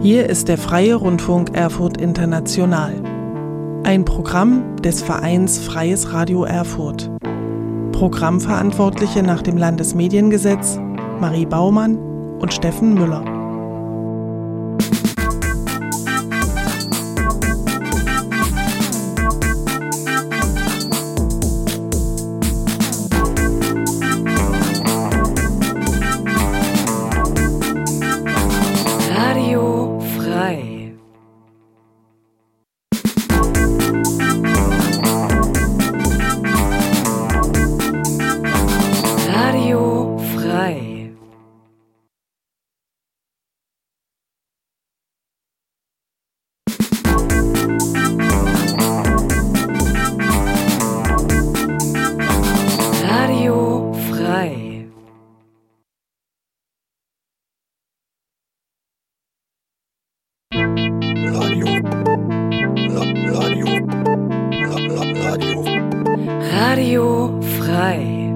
Hier ist der Freie Rundfunk Erfurt International. Ein Programm des Vereins Freies Radio Erfurt. Programmverantwortliche nach dem Landesmediengesetz Marie Baumann und Steffen Müller. Radio frei. Radio frei. Radio frei. Radio frei.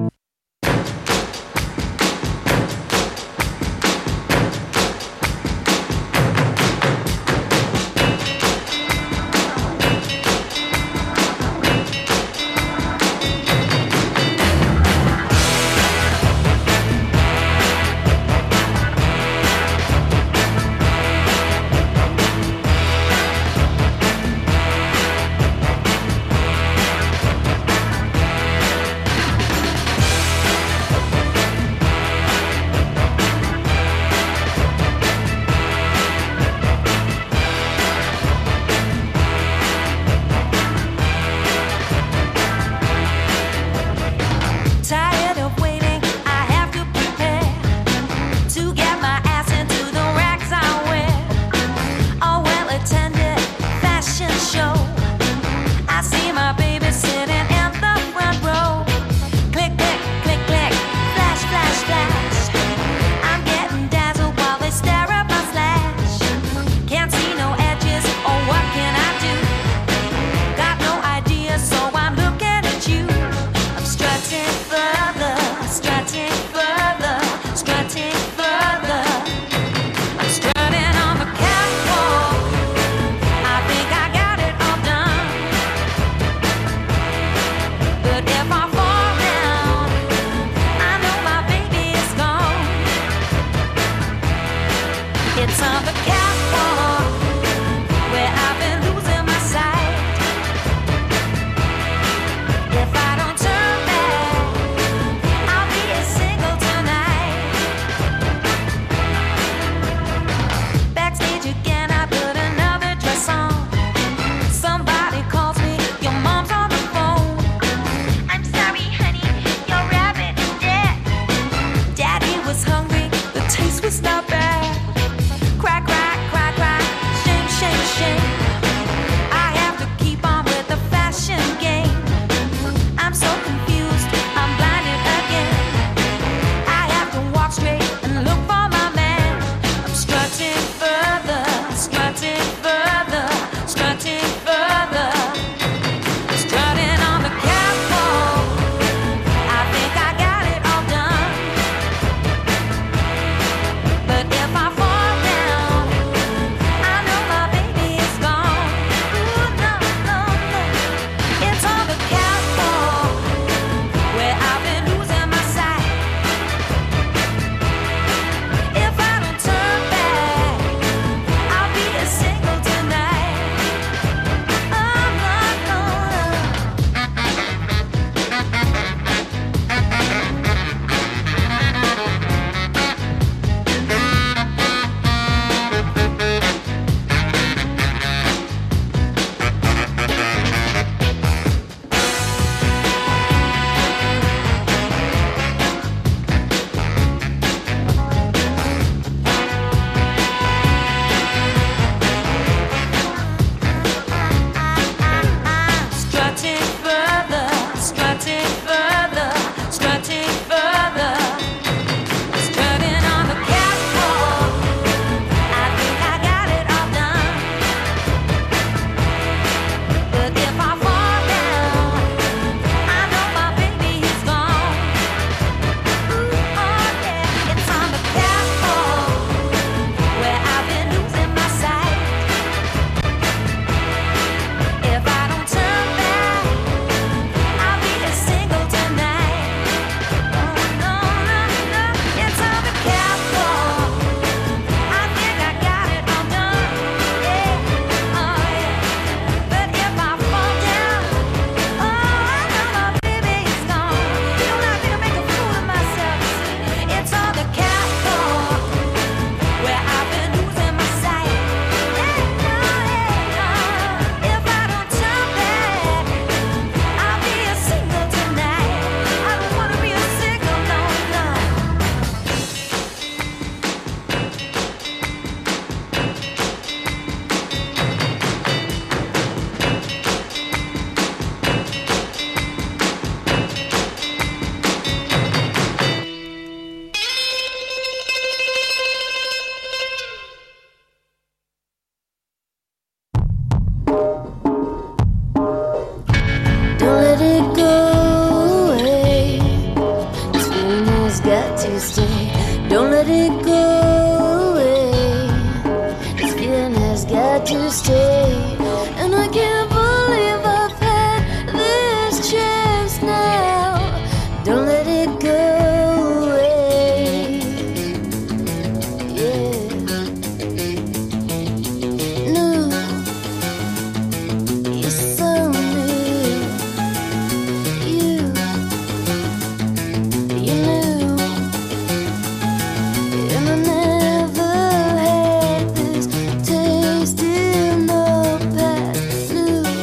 Don't let it go away. This feeling has got to stay. Don't let it go away. This feeling has got to stay. And I can't believe I've had this chance now. Don't let it go away. Yeah. No, you're so new. You knew. And I never had this taste in the past.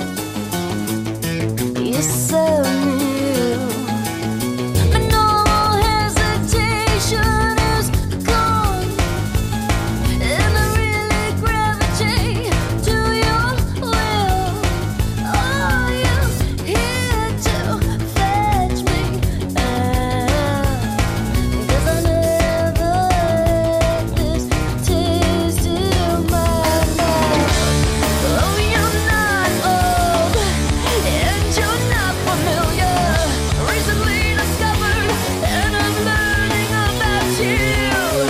New, you're so new. And all hesitation is gone. And I really gravitate to your will. Oh, you're here to fetch me out. Because I never had this taste in my mouth. Oh, you're not old, and you're not familiar. Recently discovered, and I'm learning about you.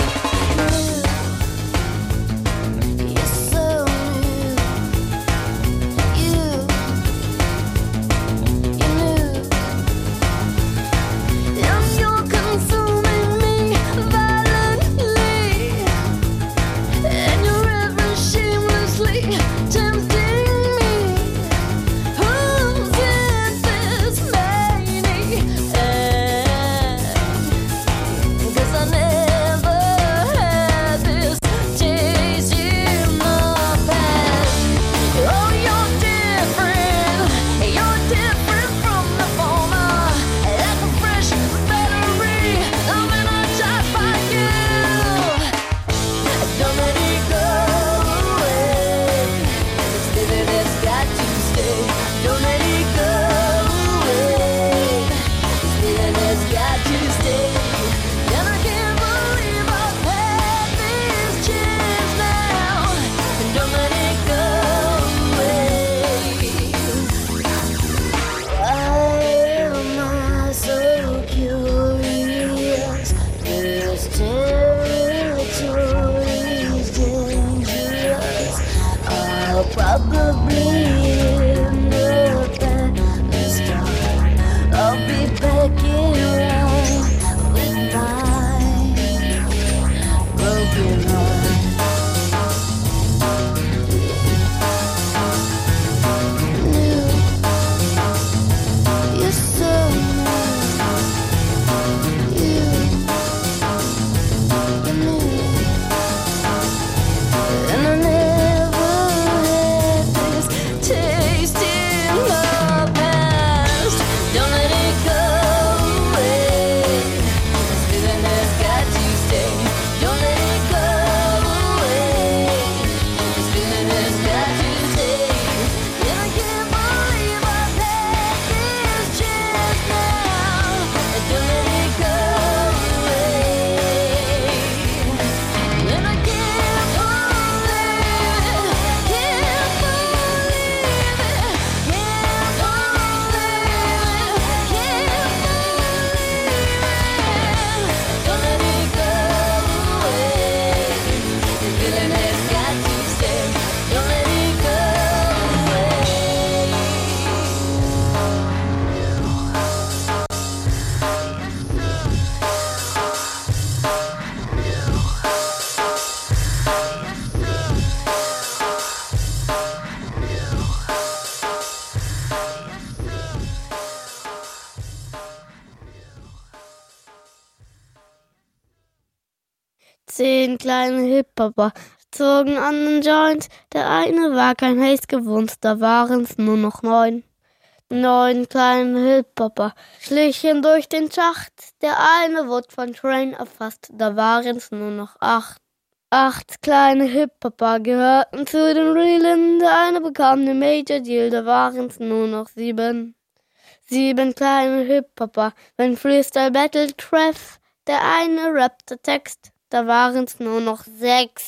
You're so new. You knew. And you're consuming me violently. And you're ever shamelessly tempting me. Who's in this maniac? 'Cause I never had this taste in the past. Oh, you're different. You're different from the former. Like a fresh battery, I'm energized by you. Don't let it go away. This feeling has got to stay. Don't let it go away. This feeling has got to stay. And I can't believe I've had this chance now. Don't let it go away. Why am I so curious? This territory's dangerous. I'll probably end up at the start. I'll be backing around with my broken heart. New, you're so new. You knew. And I never had this taste in the past. Don't let it go away. This feeling has got to stay. Don't let it go away. This feeling has got to stay. And I can't believe I've had this chance now. Don't let it go away. And I can't believe it. Can't believe it. Can't believe it. Can't believe it. Don't let it go away. The feeling has got to stay. Don't let it go Zehn kleine Hip-Hopper zogen an den Joint. Der eine war kein Haze gewohnt, da waren's nur noch 9. 9 kleine Hip-Hopper schlichen durch den Schacht. Der eine wurde von Train erfasst, da waren's nur noch 8. 8 kleine Hip-Hopper gehörten zu den Realen. Der eine bekam den Major Deal, da waren's nur noch 7. 7 kleine Hip-Hopper, wenn Freestyle Battle treff. Der eine rappte Text, da waren's nur noch 6.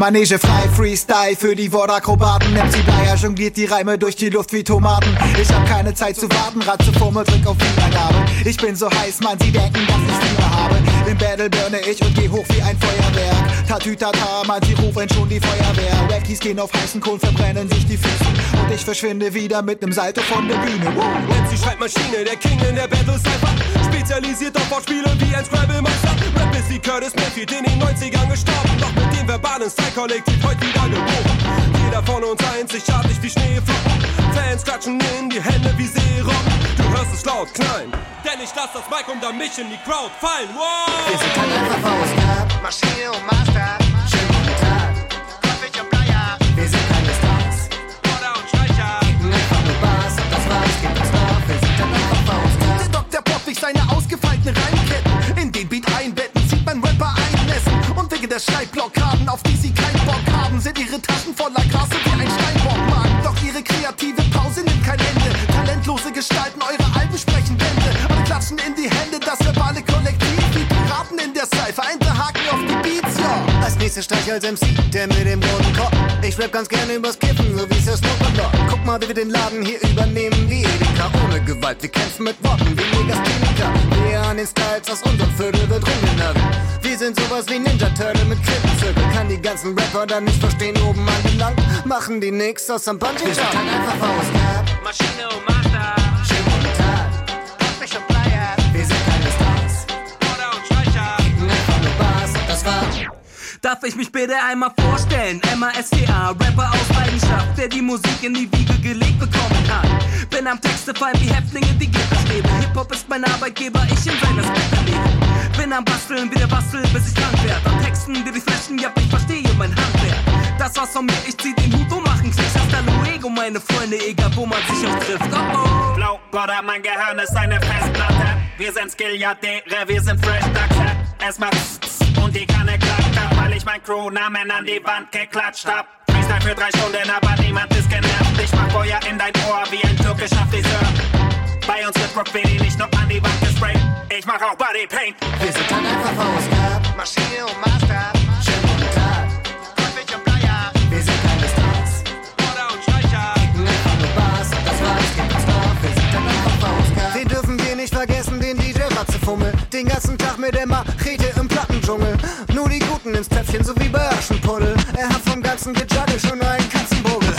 Manege frei, Freestyle für die Wortakrobaten. MC Bleier jongliert die Reime durch die Luft wie Tomaten. Ich hab keine Zeit zu warten, Ratze, Fummel, Trick auf Wiedergabe. Ich bin so heiß, man, sie denken, dass ich Fieber habe. Im Battle burne ich und geh hoch wie ein Feuerwerk. Tatütata, man, sie rufen schon die Feuerwehr. Wackies gehen auf heißen Kohlen, verbrennen sich die Füße. Und ich verschwinde wieder mit nem Salto von der Bühne. MC Schreibmaschine, der King in der Battle-Cypher. Spezialisiert auf Wortspiele wie ein Scrabble-Meister. Rap ist wie Curtis Mayfield in den 90ern gestorben. Doch mit dem verbalen Style-Kollektiv heute wieder geboren. Jeder von uns einzigartig wie Schneeflocken. Fans klatschen in die Hände wie Seerocken. Du hörst es laut knallen, denn ich lass das Mic unter mich in die Crowd fallen. Wow! Wir sind halt einfach Faustgrab, Maschine und Master. Schön guten Tag, Kaffee und Bleier. Wir sind keine Stars, Border und Streicher. Kicken einfach nur Bass und das war's, gibt uns noch. Wir sind halt einfach Faustgrab. Der Dr. Pop durch seine ausgefeilten Reimketten in den Beat einbetten, sieht man Rapper einmessen. Und wegen der Schreibblockaden, auf die sie keinen Bock haben, sind ihre Taschen voller Gras und wie ein Steinbockmagen. Doch ihre kreative Pause nimmt kein Ende. Talentlose Gestalten, eure Alben sprechen Bände. Alle klatschen in die Hände, das verbale Kollektiv. Wie Piraten in der Cypher, ein paar Haken auf die Beats, ja. Als nächstes Streich als MC, der mit dem roten Kopf. Ich rap ganz gerne übers Kiffen, so wie's der Snoop Dogg. Guck mal, wie wir den Laden hier übernehmen, wie Edeka. Ohne Gewalt, wir kämpfen mit Worten, wie Megastheniker. Wir an den Styles aus unserem Viertel wird rumgenörgelt. Wir sind sowas wie Ninja Turtle mit Klippenzirkel. Kann die ganzen Rapper dann nicht verstehen, oben angelangt. Machen die nix aus am Bungee-Jump. Wir sind halt einfach Faustgrab, Maschine und Master. Schönen guten Tag, Kaffee und Bleier. Wir sind keine Stars, Border und Streicher. Kicken einfach nur Bass, das war's. Darf ich mich bitte einmal vorstellen? MASTA, Rapper aus Leidenschaft, der die Musik in die Wiege gelegt bekommen hat. Bin am Texte fallen wie Häftlinge, die Gitterstäbe. Hip-Hop ist mein Arbeitgeber, ich in seiner Spektrum lebe. Bin am Basteln, wie der Bastel, bis ich krank werd. Am Texten, die die Flächen, ja, ich verstehe mein Handwerk. Das war's von mir, ich zieh den Hut und mach einen Klicks. Hasta luego, meine Freunde, egal wo man sich auch trifft. Oh oh. Flow, Brother, mein Gehirn ist eine Festplatte. Wir sind Skilliardäre, wir sind Fresh-Dachse. Es macht und die Kanne klappt ab, weil ich mein Crewnamen an die Wand geklatscht hab. Freestyle für 3 Stunden, aber niemand ist genervt. Ich mach Feuer in dein Ohr wie ein türkischer Friseur. Bei uns wird Graffiti nicht nur an die Wand gesprayt. Ich mach auch Bodypaint. Wir sind halt einfach Faustgrab, Maschine und Master. Schönen guten Tag, Kaffee und Bleier. Wir sind keine Stars, Border und Streicher. Kicken einfach nur Bass, das war's, gibt uns noch. Wir sind halt einfach Faustgrab. Den dürfen wir nicht vergessen, den DJ Ratzefummel. Den ganzen Tag mit der Machete im Plattendschungel. Nur die Guten ins Töpfchen, so wie bei Aschenpuddel. Er hat vom ganzen Gejuggel schon einen Katzenbuggel.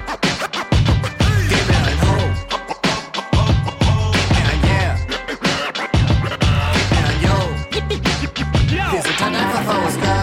Gib mir ein Ho, gib mir ein Yeah, gib mir ein Yo. Wir sind halt einfach Faustgrab.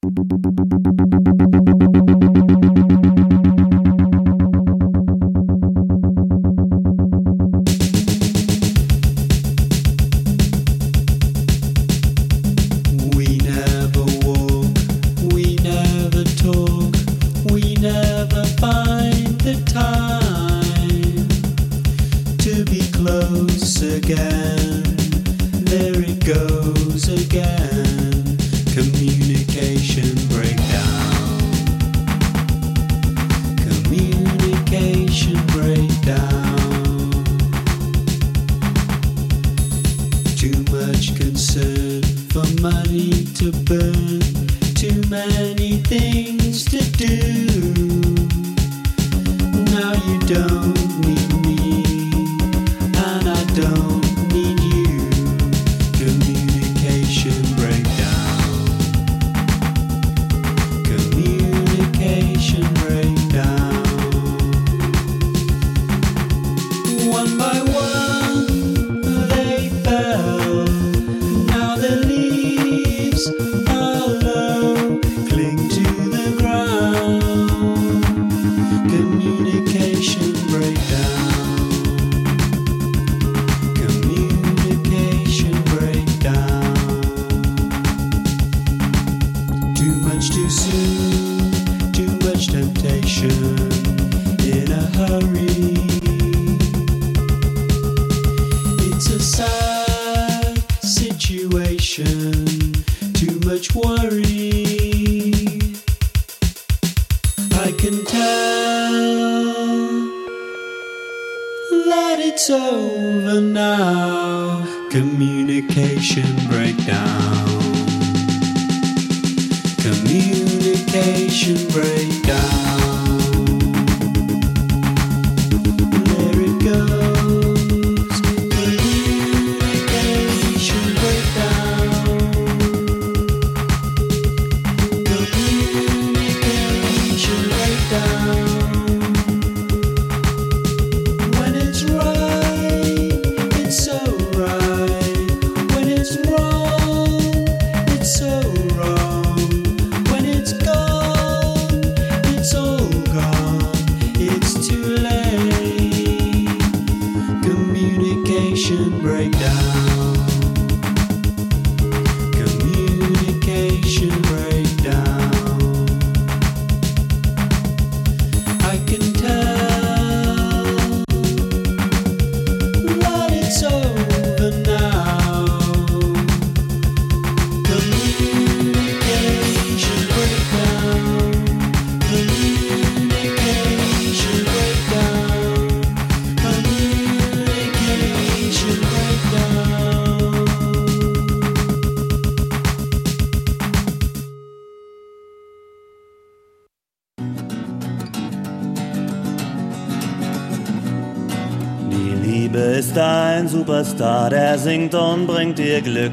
Superstar, der singt und bringt dir Glück.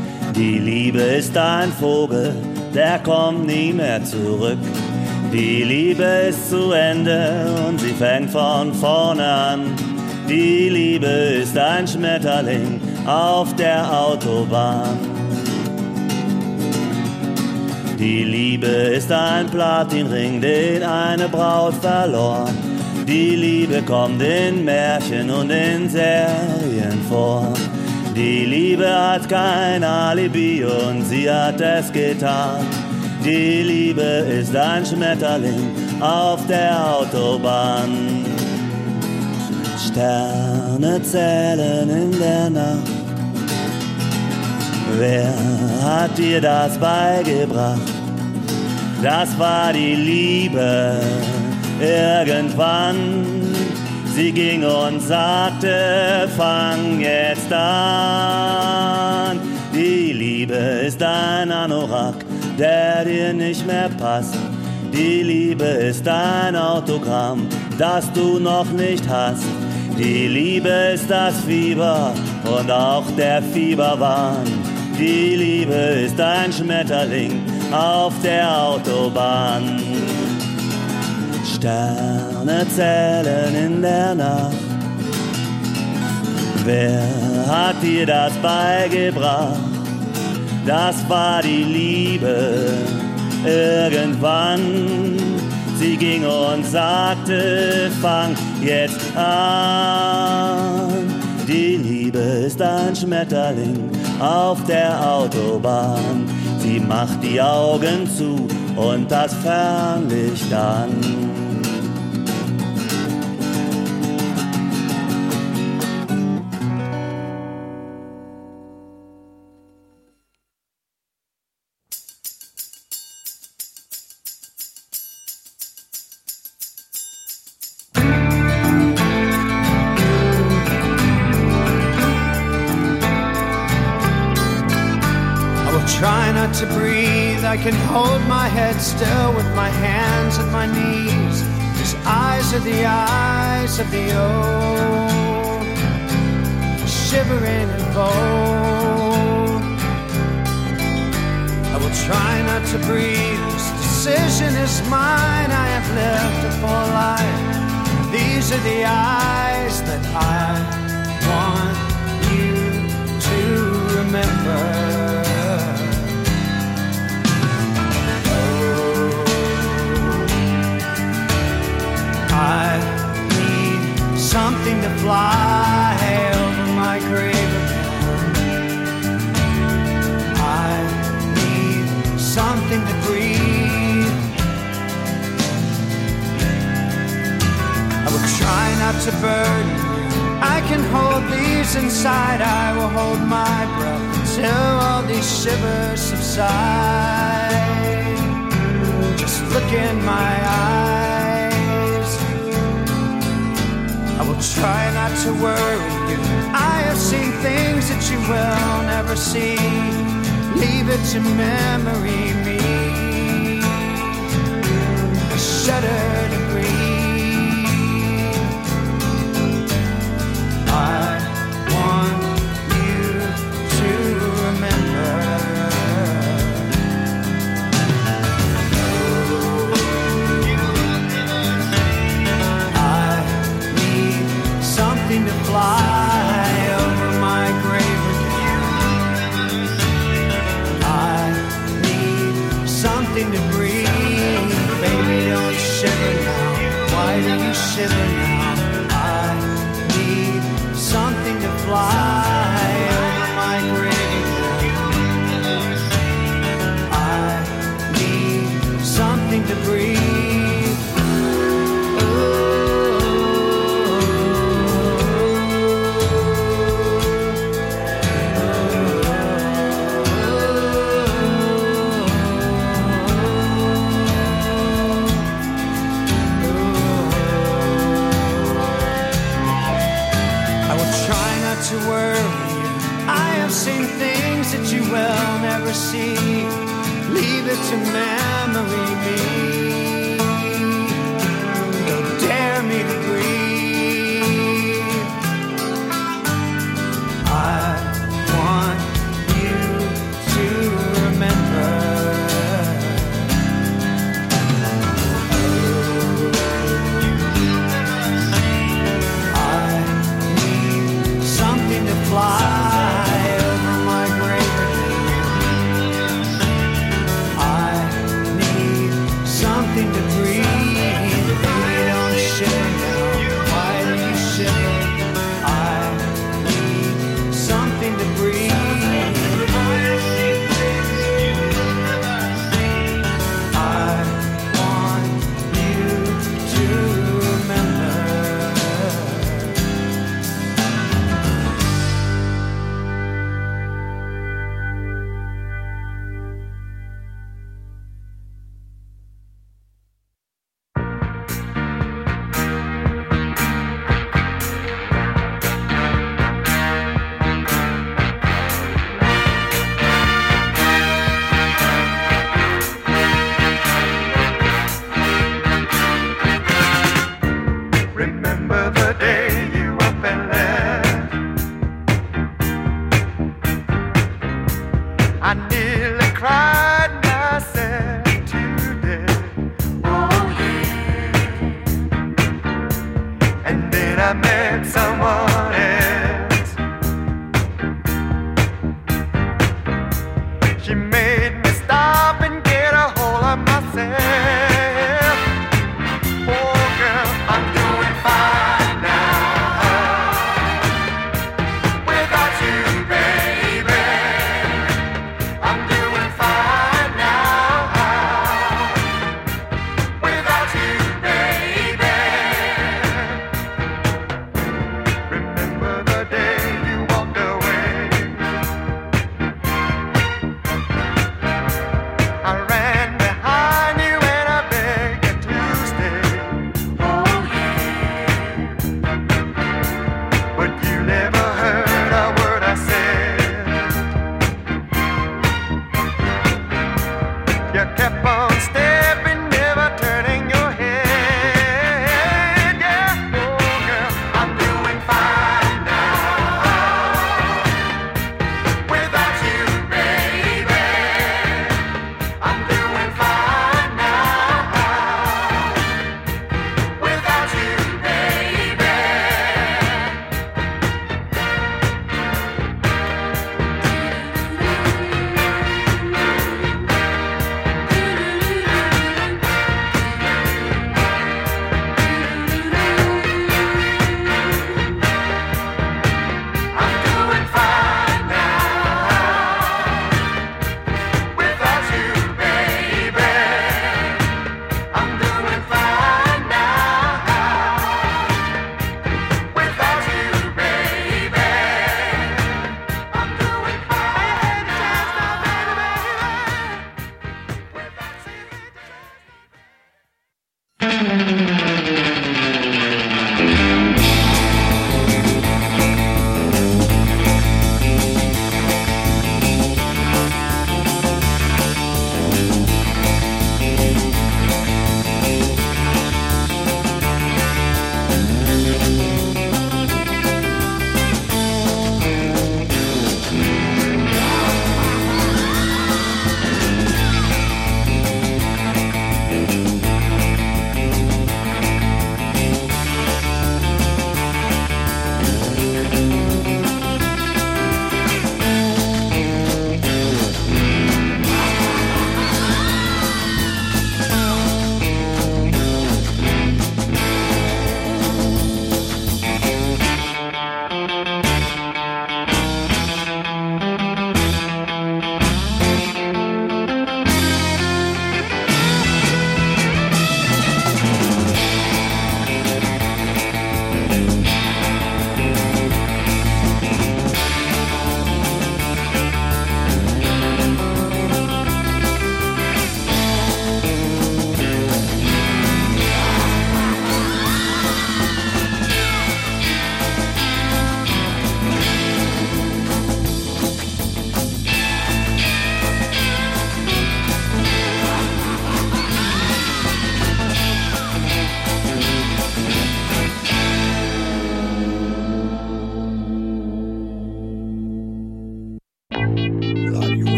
Die Liebe ist ein Vogel, der kommt nie mehr zurück. Die Liebe ist zu Ende und sie fängt von vorne an. Die Liebe ist ein Schmetterling auf der Autobahn. Die Liebe ist ein Platinring, den eine Braut verlor. Die Liebe kommt in Märchen und in Serien vor. Die Liebe hat kein Alibi und sie hat es getan. Die Liebe ist ein Schmetterling auf der Autobahn. Sterne zählen in der Nacht. Wer hat dir das beigebracht? Das war die Liebe. Irgendwann, sie ging und sagte, fang jetzt an. Die Liebe ist ein Anorak, der dir nicht mehr passt. Die Liebe ist ein Autogramm, das du noch nicht hast. Die Liebe ist das Fieber und auch der Fieberwahn. Die Liebe ist ein Schmetterling auf der Autobahn. Sterne zählen in der Nacht. Wer hat dir das beigebracht? Das war die Liebe. irgendwann. Sie ging und sagte, fang jetzt an. Die Liebe ist ein Schmetterling auf der Autobahn. Sie macht die Augen zu und das Fernlicht an. Try not to breathe, I can hold my head still with my hands at my knees. His eyes are the eyes of the old, shivering and bold. I will try not to breathe, this decision is mine. I have lived a full life, these are the eyes that I want you to remember. I need something to fly over my grave again. I need something to breathe. I will try not to burden you. I can hold these inside. I will hold my breath until all these shivers subside. Just look in my eyes. I will try not to worry you. I have seen things that you will never see. Leave it to memory me. I shudder to breathe. I want you to remember. Something to fly over my grave again. I need something to breathe. Baby, don't shiver now. Why do you shiver now? I need something to fly over my grave again. I need something to breathe. To worry you. I have seen things that you will never see. Leave it to memory me. Don't dare me to breathe. I want you to remember. Fly over my grave again. I need something to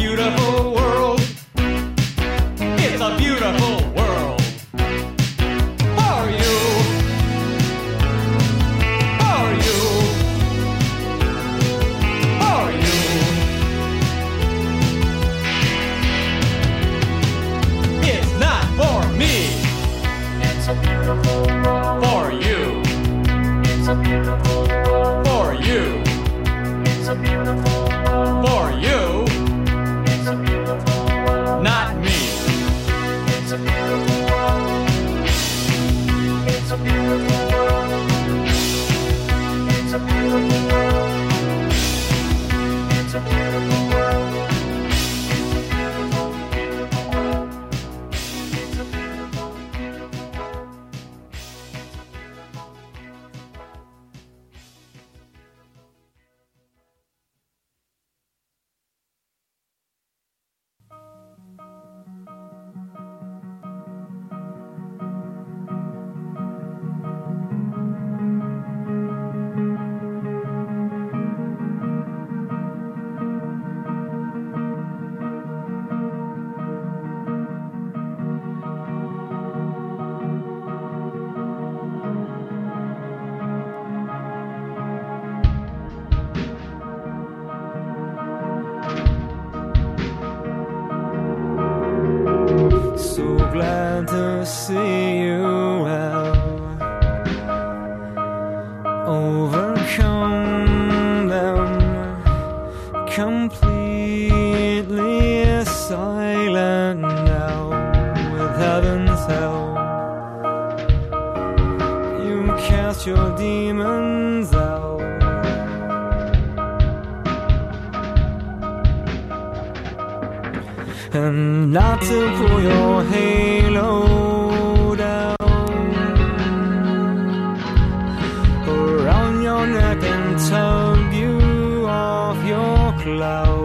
beautiful world. It's a beautiful world. For you. For you. For you. It's not for me. It's a beautiful world. For you. It's a beautiful world. For you. It's a beautiful world. For you. It's a beautiful world. Not me. It's a beautiful world. It's a beautiful world. It's a beautiful world. It's a beautiful world. Beautiful, beautiful world. It's a beautiful, beautiful world. So glad to see you well. Overcome them, completely silent now. With heaven's help, you cast your demons out. And not to pull your halo down around your neck and tug you off your cloud.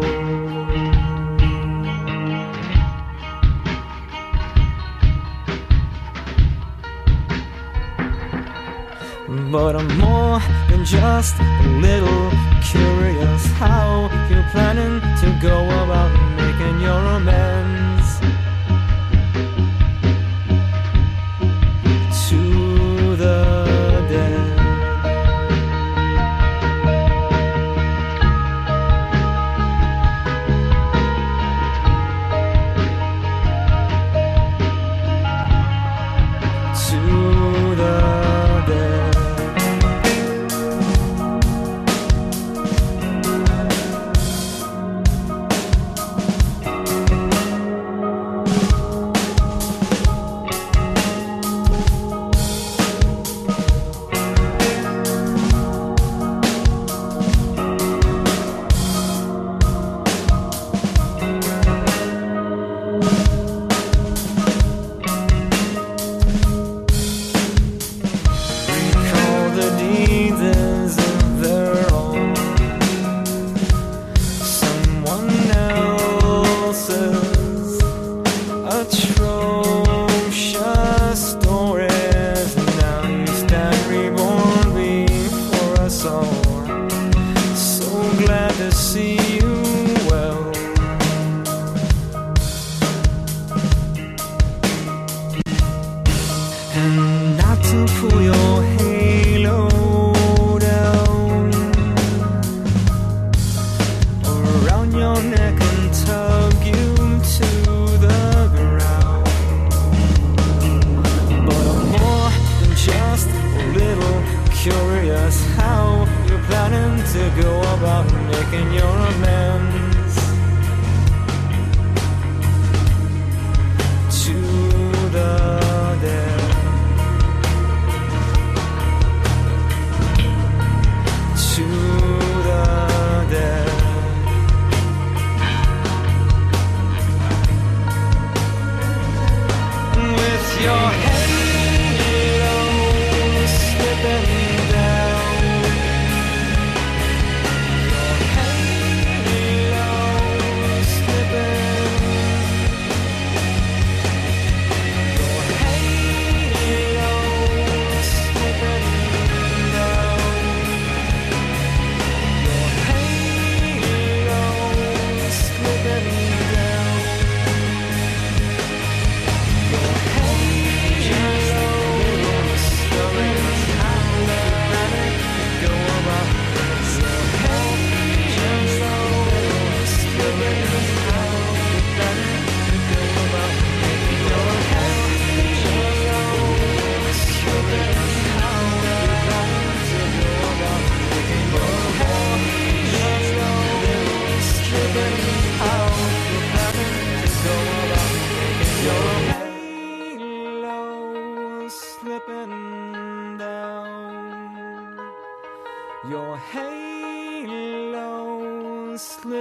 But I'm more than just a little curious how you're planning to go about making your amends to the dead. To the dead. Recall the deeds as if they're own. Someone else's atrocious stories. Now you stand reborn before us all. So glad to see you well. And not to pull your halo down around your neck and tug you to the ground.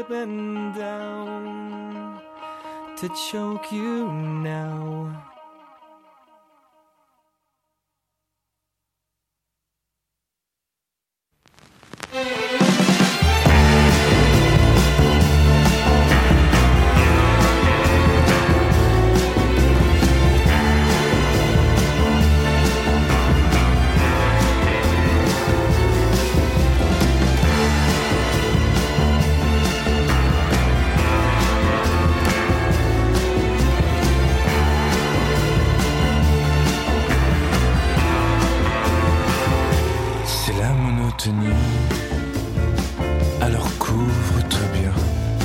slipping down to choke you now. Alors couvre-toi bien,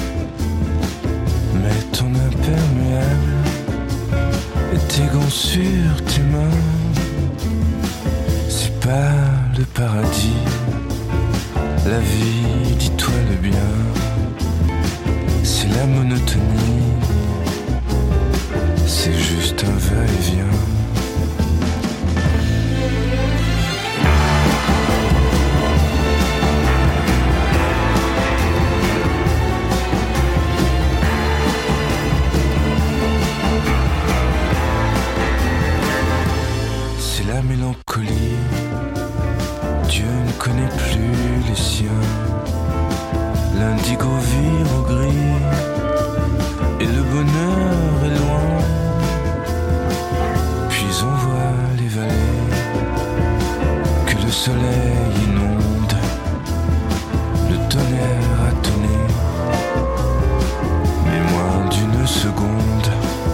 mets ton imperméable et tes gants sur tes mains. C'est pas le paradis, la vie, dis-toi le bien. C'est la monotonie, c'est juste un va-et-vient. La mélancolie, Dieu ne connaît plus les siens. L'indigo vire au gris et le bonheur est loin. Puis on voit les vallées que le soleil inonde. Le tonnerre a tonné, mais moins d'une seconde.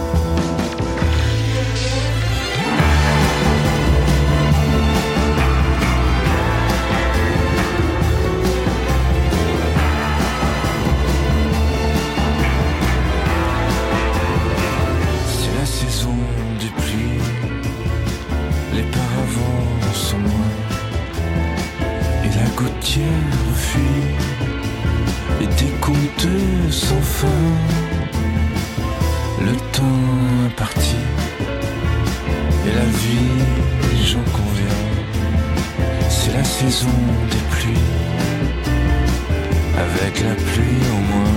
Fuit et des contes sans fin. Le temps est parti et la vie, j'en conviens, c'est la saison des pluies, avec la pluie au moins.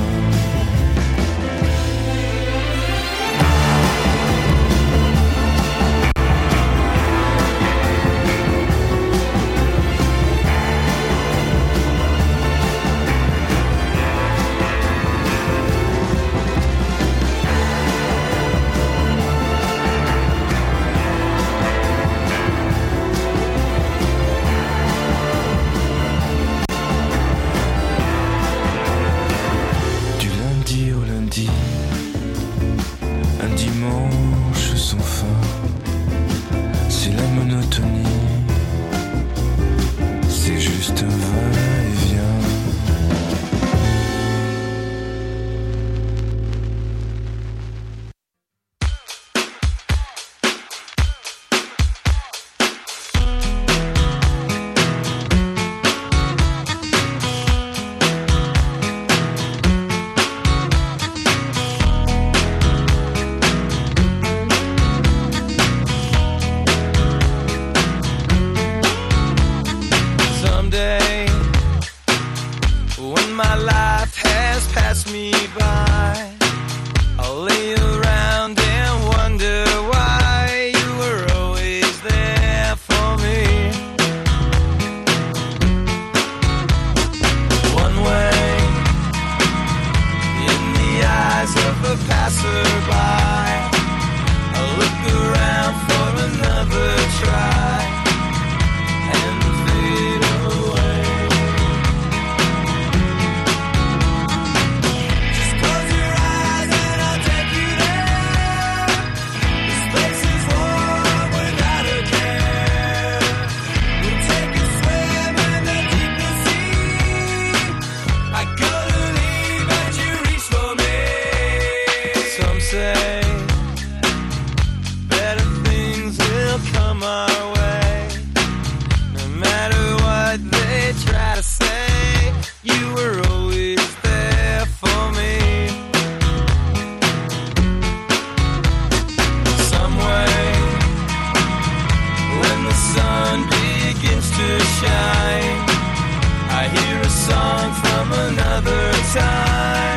shine. I hear a song from another time.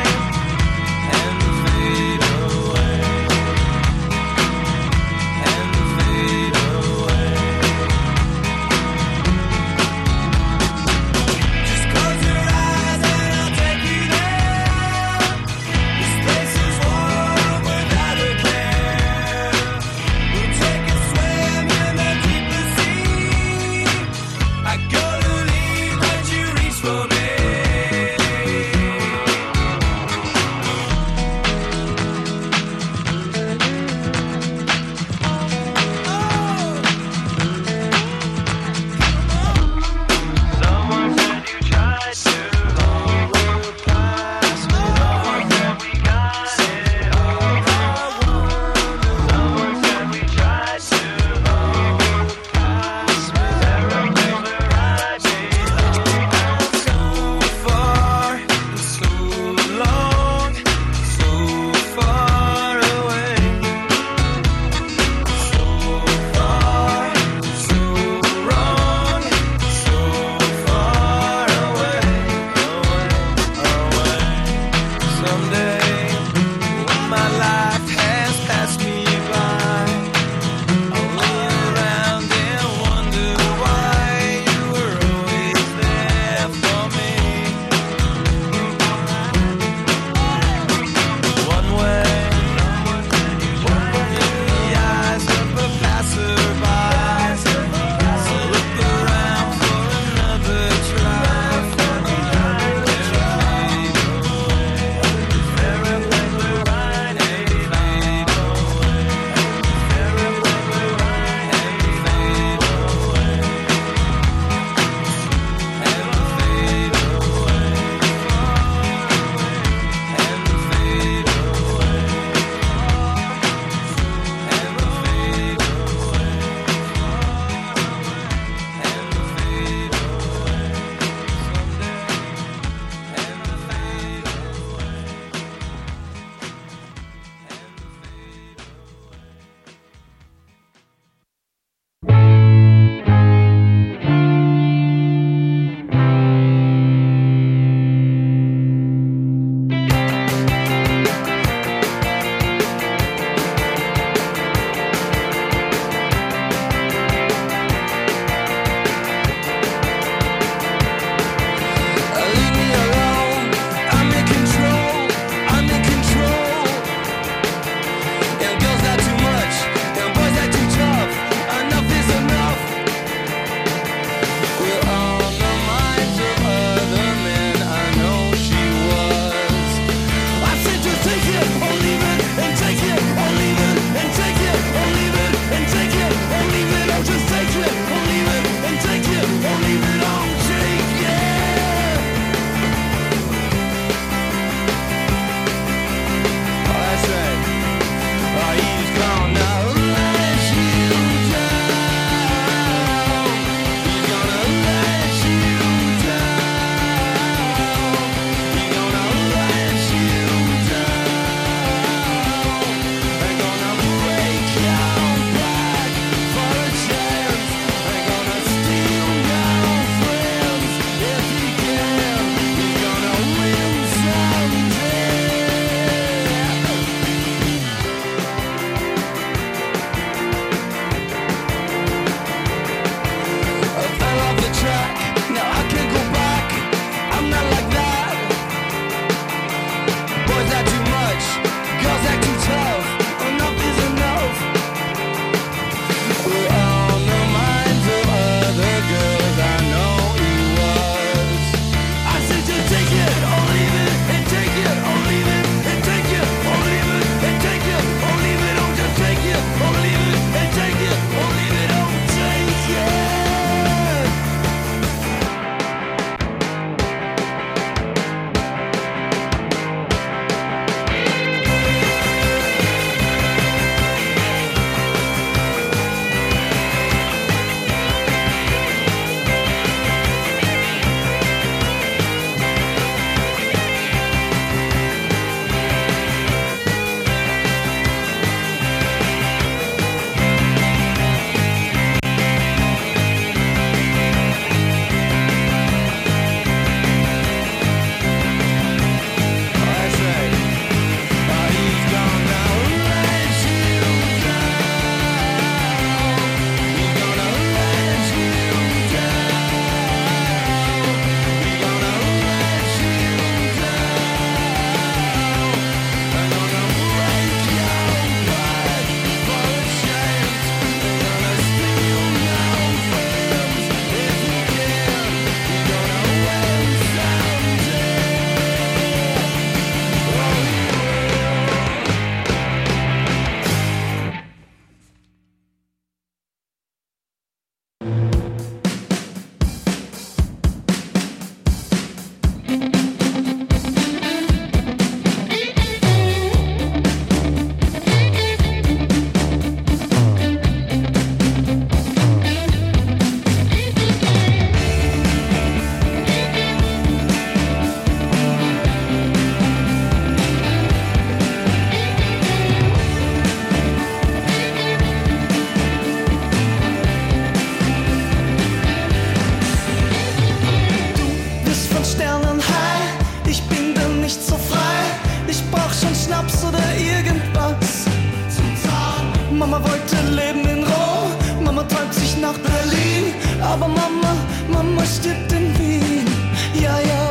Mama wollte leben in Rom, Mama träumt sich nach Berlin, aber Mama stirbt in Wien. Ja, ja,